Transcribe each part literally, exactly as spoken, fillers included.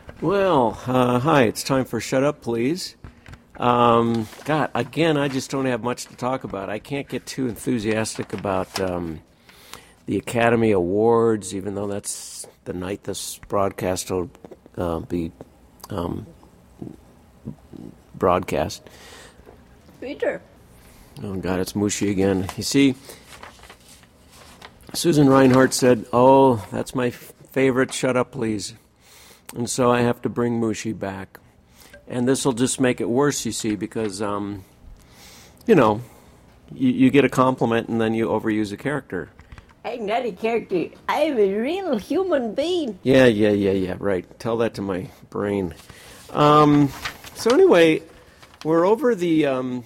Well, uh, hi, it's time for Shut Up, Please. Um, God, again, I just don't have much to talk about. I can't get too enthusiastic about um, the Academy Awards, even though that's the night this broadcast will uh, be um, broadcast. Peter. Oh, God, it's Mushy again. You see, Susan Reinhardt said, oh, that's my f- favorite Shut Up, Please. And so I have to bring Mushy back. And this will just make it worse, you see, because, um, you know, you, you get a compliment and then you overuse a character. I'm not a character. I'm a real human being. Yeah, yeah, yeah, yeah, right. Tell that to my brain. Um, so anyway, we're over the, um,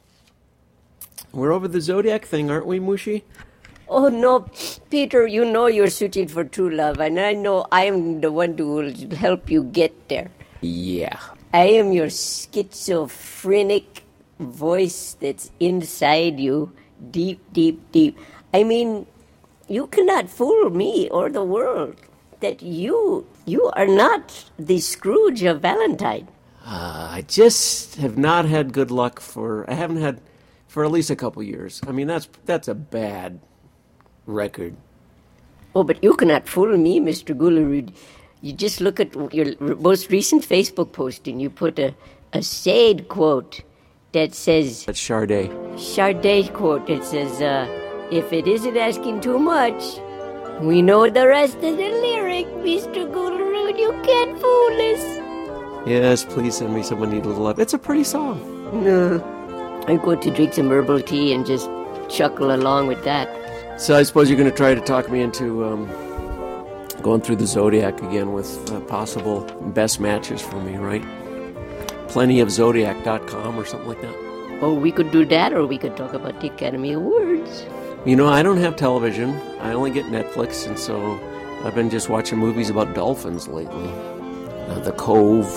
we're over the Zodiac thing, aren't we, Mushy? Oh, no, Peter, you know you're searching for true love, and I know I'm the one who will help you get there. Yeah. I am your schizophrenic voice that's inside you, deep, deep, deep. I mean, you cannot fool me or the world that you, you are not the Scrooge of Valentine. Uh, I just have not had good luck for, I haven't had, for at least a couple years. I mean, that's that's a bad record. Oh, but you cannot fool me, Mister Gullerud. You just look at your most recent Facebook post and you put a, a Sade quote that says... That's Sade. Sade quote that says, uh, if it isn't asking too much, we know the rest of the lyric, Mister Gullerud. You can't fool us. Yes, please send me someone need a little love. It's a pretty song. No. I'm going to drink some herbal tea and just chuckle along with that. So I suppose you're going to try to talk me into um, going through the Zodiac again with uh, possible best matches for me, right? plenty of zodiac dot com or something like that. Oh, we could do that, or we could talk about the Academy Awards. You know, I don't have television. I only get Netflix, and so I've been just watching movies about dolphins lately. Uh, the Cove,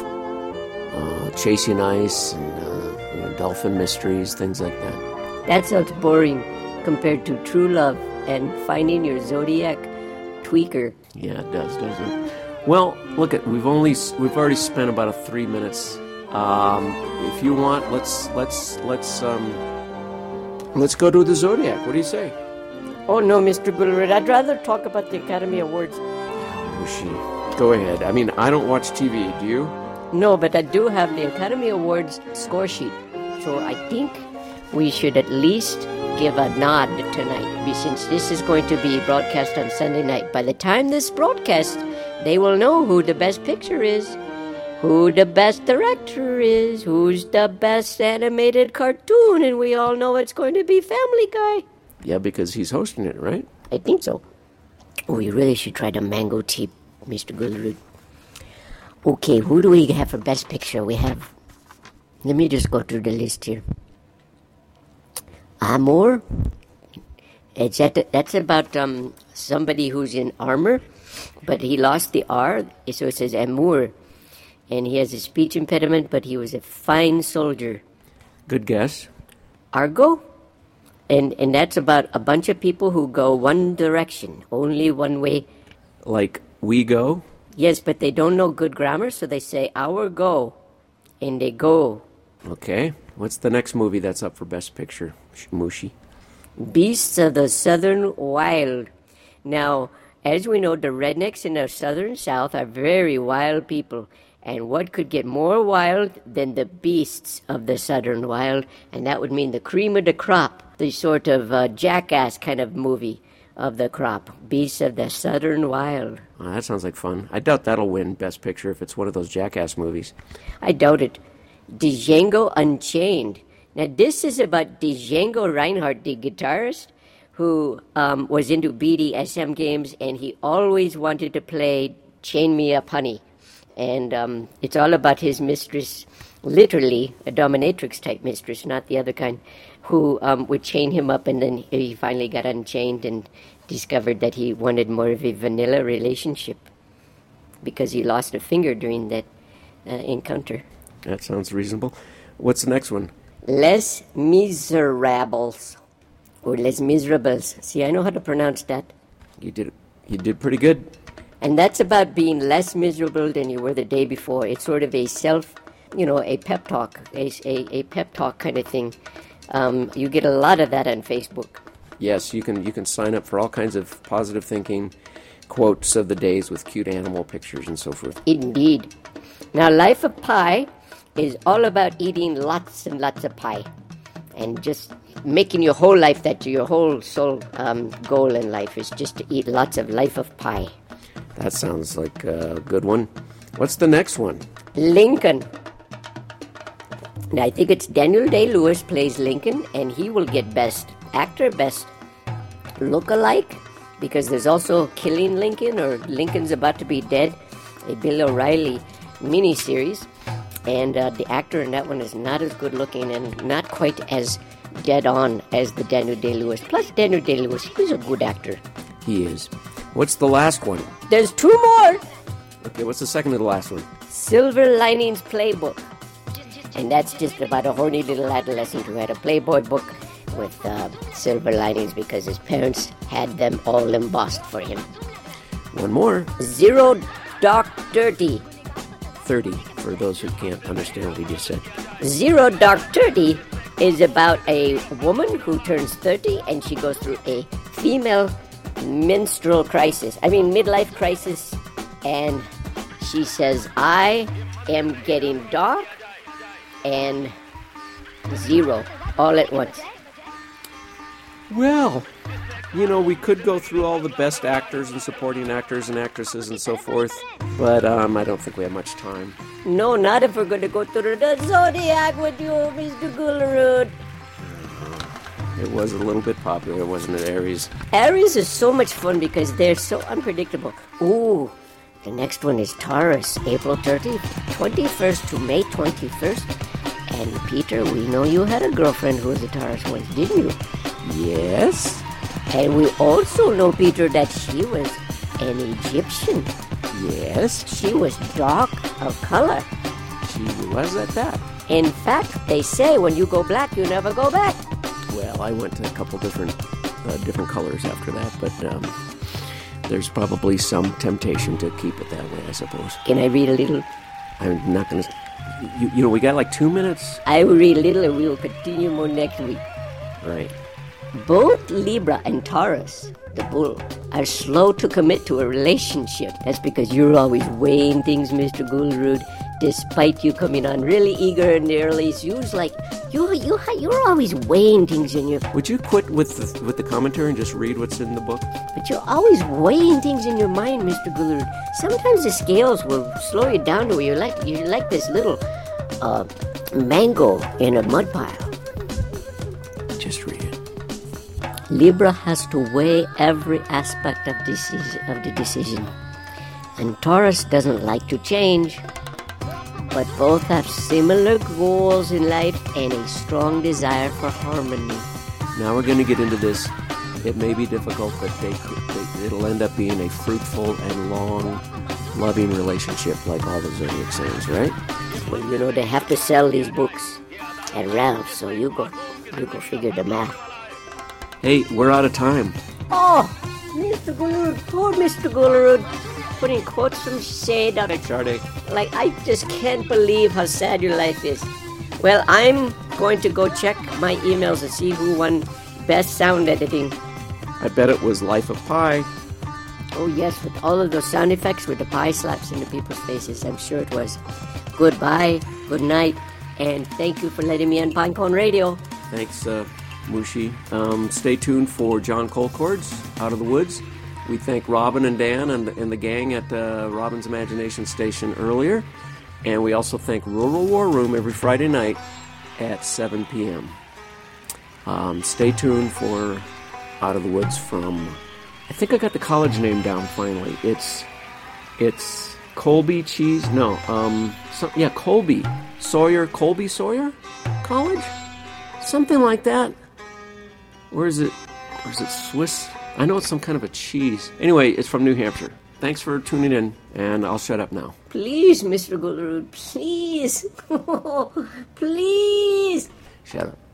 uh, Chasing Ice, and uh, you know, Dolphin Mysteries, things like that. That sounds boring compared to True Love and finding your Zodiac tweaker. Yeah, it does, doesn't it? Well, look at we've only we've already spent about a three minutes. Um, if you want, let's let's let's um, let's go to the Zodiac. What do you say? Oh no, Mister Gullerud, I'd rather talk about the Academy Awards. Mushy, go ahead. I mean, I don't watch T V. Do you? No, but I do have the Academy Awards score sheet, so I think we should at least give a nod tonight, since this is going to be broadcast on Sunday night. By the time this broadcast, they will know who the best picture is, who the best director is, who's the best animated cartoon, and we all know it's going to be Family Guy. Yeah, because he's hosting it, right? I think so. We really should try the mango tea, Mister Gullerud. Okay, who do we have for best picture? We have... Let me just go through the list here. Amour. It's at, that's about um, somebody who's in armor, but he lost the R, so it says Amour. And he has a speech impediment, but he was a fine soldier. Good guess. Argo? And and that's about a bunch of people who go one direction, only one way. Like we go? Yes, but they don't know good grammar, so they say our go, and they go. Okay. What's the next movie that's up for Best Picture, Mushy? Beasts of the Southern Wild. Now, as we know, the rednecks in the southern south are very wild people. And what could get more wild than the beasts of the southern wild? And that would mean the cream of the crop, the sort of uh, Jackass kind of movie of the crop. Beasts of the Southern Wild. Oh, that sounds like fun. I doubt that'll win Best Picture if it's one of those Jackass movies. I doubt it. Django Unchained. Now, this is about Django Reinhardt, the guitarist, who um, was into B D S M games, and he always wanted to play Chain Me Up Honey. And um, it's all about his mistress, literally a dominatrix-type mistress, not the other kind, who um, would chain him up, and then he finally got unchained and discovered that he wanted more of a vanilla relationship because he lost a finger during that uh, encounter. That sounds reasonable. What's the next one? Les Miserables, or Les Miserables. See, I know how to pronounce that. You did you did pretty good. And that's about being less miserable than you were the day before. It's sort of a self, you know, a pep talk, a, a, a pep talk kind of thing. Um, you get a lot of that on Facebook. Yes, you can you can sign up for all kinds of positive thinking quotes of the days with cute animal pictures and so forth. Indeed. Now, Life of Pi is all about eating lots and lots of pie and just making your whole life, that your whole soul um, goal in life is just to eat lots of Life of Pi. That sounds like a good one. What's the next one? Lincoln. Now, I think it's Daniel Day-Lewis plays Lincoln, and he will get Best Actor, Best Look-alike, because there's also Killing Lincoln, or Lincoln's About to Be Dead, a Bill O'Reilly miniseries, and uh, the actor in that one is not as good looking and not quite as dead on as the Daniel Day-Lewis. Plus, Daniel Day-Lewis, he's a good actor. He is. What's the last one? There's two more. Okay, what's the second to the last one? Silver Linings Playbook. And that's just about a horny little adolescent who had a Playboy book with uh, silver linings because his parents had them all embossed for him. One more. Zero Dark Thirty. thirty, for those who can't understand what he just said. Zero Dark Thirty is about a woman who turns thirty and she goes through a female menstrual crisis. I mean, midlife crisis. And she says, I am getting dark and zero all at once. Well, you know, we could go through all the best actors and supporting actors and actresses and so forth, but um, I don't think we have much time. No, not if we're going to go through the Zodiac with you, Mister Gullerud. It was a little bit popular, wasn't it, Aries? Aries is so much fun because they're so unpredictable. Ooh, the next one is Taurus, April thirtieth, twenty-first to May twenty-first. And Peter, we know you had a girlfriend who was a Taurus once, didn't you? Yes. And we also know, Peter, that she was an Egyptian. Yes. She was dark of color. She was at that. In fact, they say when you go black, you never go back. Well, I went to a couple different uh, different colors after that, but um, there's probably some temptation to keep it that way, I suppose. Can I read a little? I'm not going to... You, you know, we got like two minutes. I will read a little and we will continue more next week. Right. Both Libra and Taurus, the bull, are slow to commit to a relationship. That's because you're always weighing things, Mister Gullerud, despite you coming on really eager in the early issues. Like, you, you, you're always weighing things in your... Would you quit with the, with the commentary and just read what's in the book? But you're always weighing things in your mind, Mister Gullerud. Sometimes the scales will slow you down to where you're like, you're like this little uh, mango in a mud pile. Just read it. Libra has to weigh every aspect of, decision, of the decision. And Taurus doesn't like to change. But both have similar goals in life and a strong desire for harmony. Now we're going to get into this. It may be difficult, but they, they, it'll end up being a fruitful and long, loving relationship like all the zodiac signs, right? Well, you know, they have to sell these books at Ralph's, so you go, you go figure the math. Hey, we're out of time. Oh, Mister Gullerud, poor Mister Gullerud, putting quotes from Shade out of Sade. Like, I just can't believe how sad your life is. Well, I'm going to go check my emails and see who won Best Sound Editing. I bet it was Life of Pi. Oh, yes, with all of those sound effects with the pie slaps into people's faces. I'm sure it was. Goodbye, good night, and thank you for letting me on Pinecone Radio. Thanks, uh, Mushi. Um, stay tuned for John Colcord's Out of the Woods. We thank Robin and Dan and the, and the gang at uh, Robin's Imagination Station earlier. And we also thank Rural War Room every Friday night at seven p.m. Um, stay tuned for Out of the Woods from... I think I got the college name down finally. It's... It's... Colby Cheese? No. Um. So, yeah, Colby. Sawyer... Colby Sawyer College? Something like that. Where is it? Or is it Swiss? I know it's some kind of a cheese. Anyway, it's from New Hampshire. Thanks for tuning in, and I'll shut up now. Please, Mister Gullerud, please. Please. Shut up.